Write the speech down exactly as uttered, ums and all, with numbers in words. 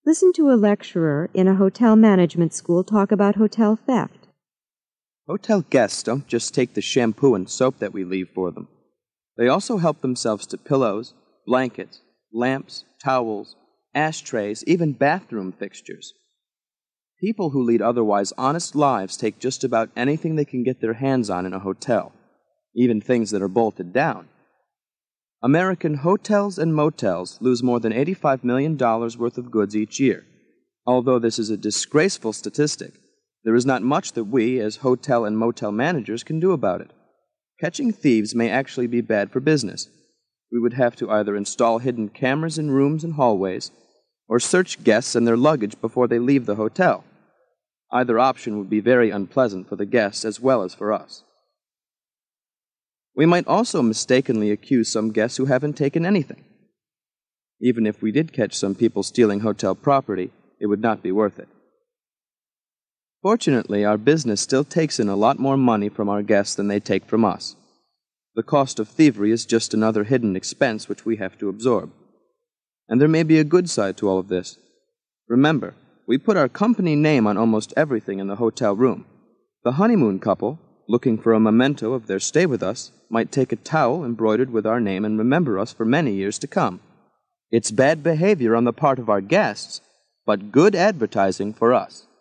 Listen to a lecturer in a hotel management school talk about hotel theft. Hotel guests don't just take the shampoo and soap that we leave for them. They also help themselves to pillows, blankets, lamps, towels, ashtrays, even bathroom fixtures. People who lead otherwise honest lives take just about anything they can get their hands on in a hotel, even things that are bolted down. American hotels and motels lose more than eighty-five million dollars worth of goods each year. Although this is a disgraceful statistic, there is not much that we, as hotel and motel managers, can do about it. Catching thieves may actually be bad for business. We would have to either install hidden cameras in rooms and hallways, or search guests and their luggage before they leave the hotel. Either option would be very unpleasant for the guests as well as for us. We might also mistakenly accuse some guests who haven't taken anything. Even if we did catch some people stealing hotel property, it would not be worth it. Fortunately, our business still takes in a lot more money from our guests than they take from us. The cost of thievery is just another hidden expense which we have to absorb. And there may be a good side to all of this. Remember, we put our company name on almost everything in the hotel room. The honeymoon couple, looking for a memento of their stay with us, might take a towel embroidered with our name and remember us for many years to come. It's bad behavior on the part of our guests, but good advertising for us.